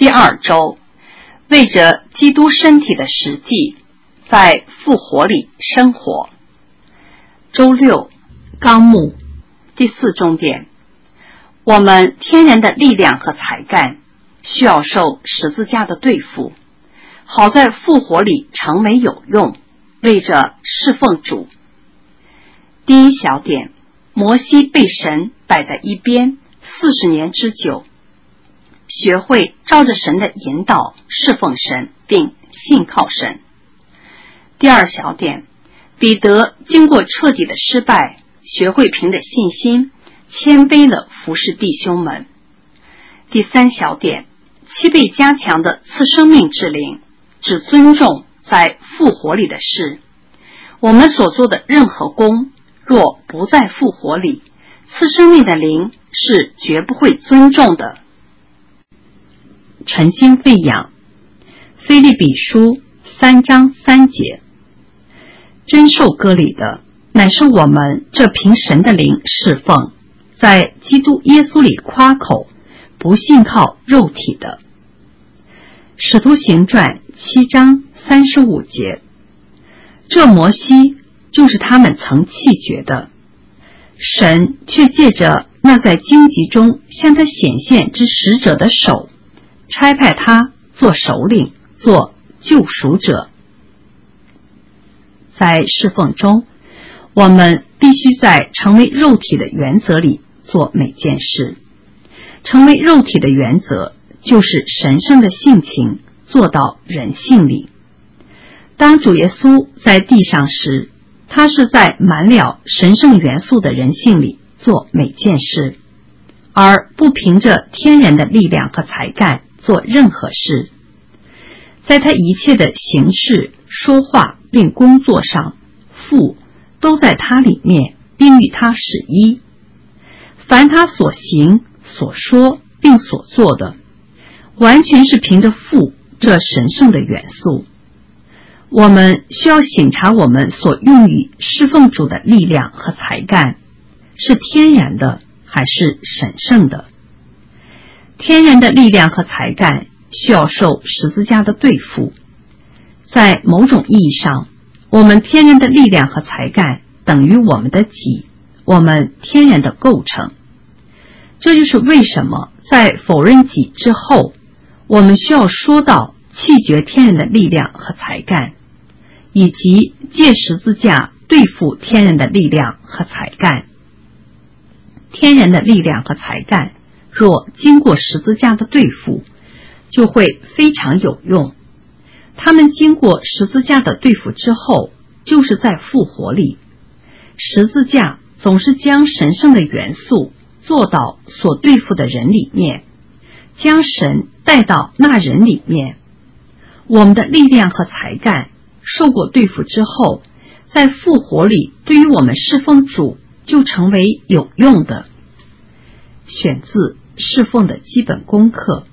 第二周，为着基督身体的实际，在复活里生活。周六，纲目第4重点，我们天然的力量和才干需要受十字架的对付，好在复活里成为有用，为着侍奉主。第一小点，摩西被神摆在一边40年之久，学会照着神的引导侍奉神，并信靠神。第二小点，彼得经过彻底的失败，学会凭着信心谦卑地服侍弟兄们。第三小点，7倍加强的赐生命之灵，只尊重在复活里的事。我们所做的任何功，若不在复活里，赐生命的灵是绝不会尊重的。 晨星喂养，腓立比书3章3节，真受割礼的乃是我们这凭神的灵侍奉，在基督耶稣里夸口，不信靠肉体的。使徒行传7章35节，这摩西就是他们曾弃绝的，神却借着那在荆棘中向他显现之使者的手，差派他做首领，做救赎者。在侍奉中，我们必须在成为肉体的原则里做每件事。成为肉体的原则就是神圣的性情做到人性里。当主耶稣在地上时，他是在满了神圣元素的人性里做每件事，而不凭着天然的力量和才干做任何事。在他一切的行事、说话并工作上，父都在他里面，并与他是一。凡他所行、所说并所做的，完全是凭着父这神圣的元素。我们需要省察我们所用于侍奉主的力量和才干，是天然的还是神圣的。天然的力量和才干需要受十字架的对付。在某种意义上，我们天然的力量和才干等于我们的己，我们天然的构成。这就是为什么在否认己之后，我们需要说到弃绝天然的力量和才干，以及借十字架对付天然的力量和才干。天然的力量和才干若经过十字架的对付，就会非常有用。他们经过十字架的对付之后，就是在复活里。十字架总是将神圣的元素做到所对付的人里面，将神带到那人里面。我们的力量和才干受过对付之后，在复活里对于我们侍奉主就成为有用的。选自侍奉的基本功课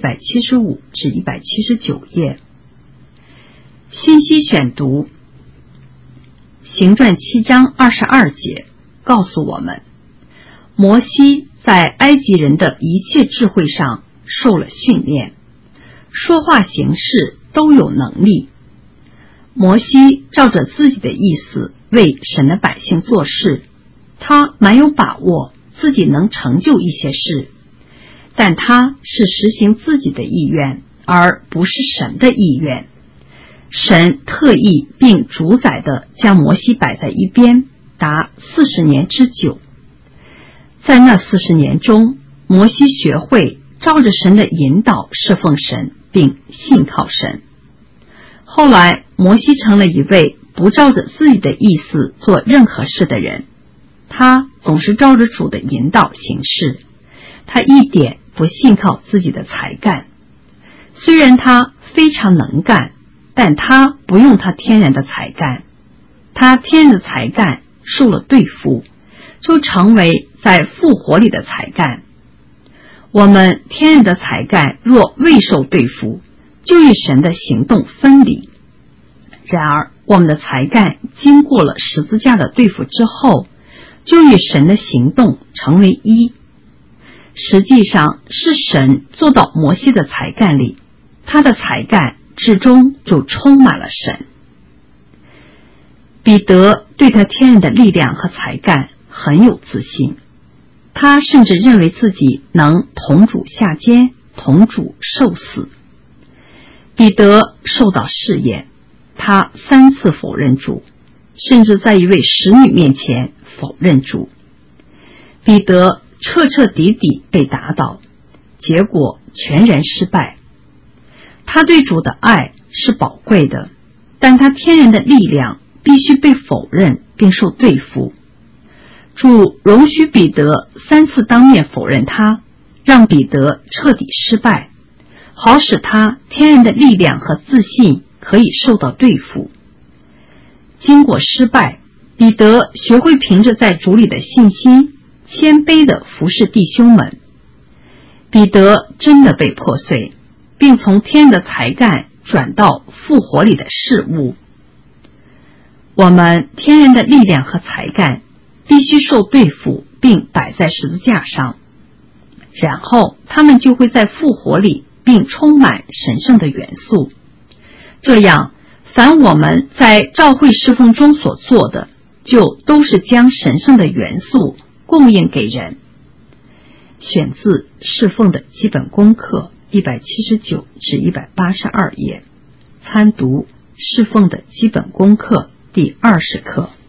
175至179页。信息选读，行传7章22节告诉我们，摩西在埃及人的一切智慧上受了训练，说话行事都有能力。摩西照着自己的意思为神的百姓做事，他蛮有把握自己能成就一些事，但他是实行自己的意愿，而不是神的意愿。神特意并主宰地将摩西摆在一边，达40年之久。在那40年中，摩西学会照着神的引导侍奉神，并信靠神。后来，摩西成了一位不照着自己的意思做任何事的人，他总是照着主的引导行事，他一点不信靠自己的才干。虽然他非常能干，但他不用他天然的才干，他天然的才干受了对付，就成为在复活里的才干。我们天然的才干若未受对付，就与神的行动分离。然而我们的才干经过了十字架的对付之后，就与神的行动成为一。 实际上是神做到摩西的才干里，他的才干至终就充满了神。彼得对他天然的力量和才干很有自信，他甚至认为自己能同主下监，同主受死。彼得受到试验，他3次否认主，甚至在一位使女面前否认主。彼得彻彻底底被打倒，结果全然失败。他对主的爱是宝贵的，但他天然的力量必须被否认并受对付。主容许彼得3次当面否认他，让彼得彻底失败，好使他天然的力量和自信可以受到对付。经过失败，彼得学会凭着在主里的信心，谦卑地服侍弟兄们。彼得真的被破碎，并从天然的才干转到复活里的事物。我们天然的力量和才干必须受对付并摆在十字架上，然后他们就会在复活里并充满神圣的元素。这样，凡我们在召会侍奉中所做的，就都是将神圣的元素供应给人。选自侍奉的基本功课179至182页，参读侍奉的基本功课第20课。